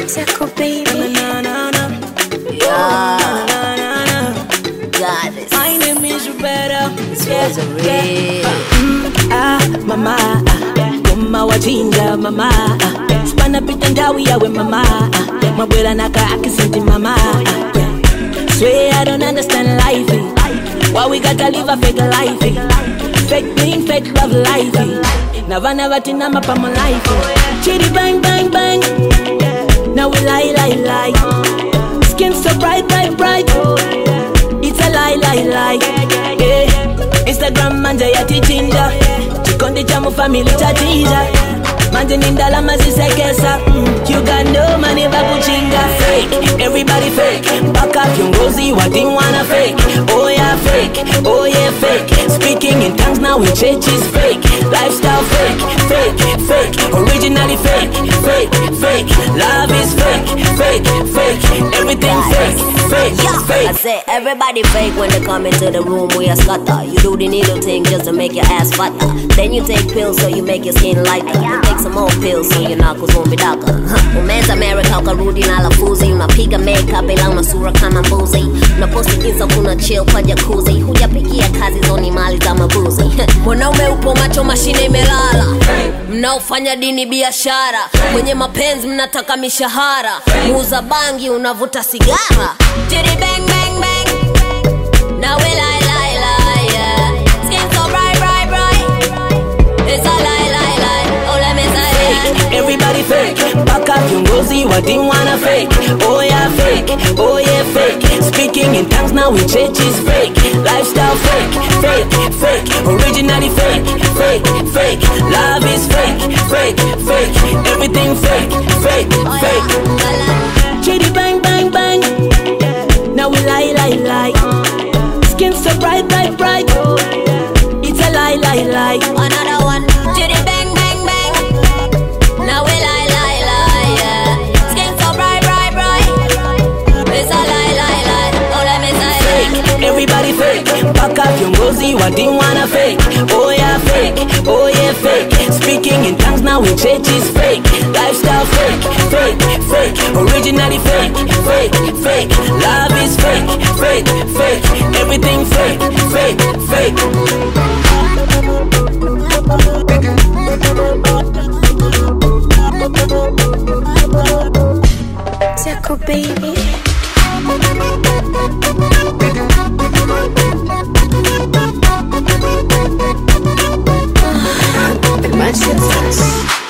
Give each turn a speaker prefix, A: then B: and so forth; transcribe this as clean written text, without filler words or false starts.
A: Circle baby.
B: Na, na, na, na.
C: Yeah.
B: Na, na, na, na.
C: Goddess.
B: My name is Roberta.
C: It's real.
B: Mama, Goma wajinga mama, Spana pita ndawi yawe mama, Mabwela naka akisenti mama. Swear I don't understand life, why we gotta live a fake life, fake thing, fake love life. Never vatina mapa my life. Chitty bang bang bang, now we lie lie lie. Skin so bright bright bright, it's a lie lie lie. Yeah. Instagram manja ya tichinja, chikondi cha mu family cha tija. Manje nindala mazisekesa, you got no money bakuchinga. Fake, everybody fake. Back up kiongozi wadi wanna fake. Oh yeah fake, oh yeah fake. Speaking in tongues now in church is fake. Lifestyle fake, fake, fake. Originally fake, fake, fake. Love is fake, fake, fake. Everything fake, fake, fake.
C: I say everybody fake when they come into the room. We are scatter. You do the needle thing just to make your ass fatter. Then you take pills so you make your skin lighter. You take some more pills so your knuckles won't be darker. Umenza America ukarudi na lafuzi. Unapiga makeup ila una sura kama mbuzi. Unaposti Insta kuna chill kwa jacuzzi. Hujapigia kazi zoni mali za mabuzi. Mwanaume upo macho mashine imelala. Mnaofanya dini biashara. Kwenye mapenzi mnataka mishahara. Muuza bangi unavuta sigara. Chitty bang bang bang. Now we lie lie lie, yeah. Skin so bright bright bright. It's a lie lie lie. Oh let me say
B: everybody fake. Back up kiongozi wadi wanna fake. Oh yeah fake, oh yeah fake. Speaking in tongues now in church is fake. Lifestyle fake, fake, fake. Originally fake, fake, fake. Love is fake, fake, fake. Everything fake, fake, fake. Chitty bang bang bang. Now we lie lie lie. Skin so bright bright bright. It's a lie lie lie.
C: another one. Chitty bang bang bang. Now we lie lie lie, yeah. Skin so bright bright bright. It's a lie lie lie. Oh let me say
B: Fake, everybody fake. Back up kiongozi wadi wanna fake. Oh yeah fake, oh yeah fake. Speaking in tongues now in church is fake. Lifestyle fake, fake, fake. Originally fake, fake, fake. Love is fake, fake, fake. Everything fake, fake, fake.
A: Circle baby. Much success.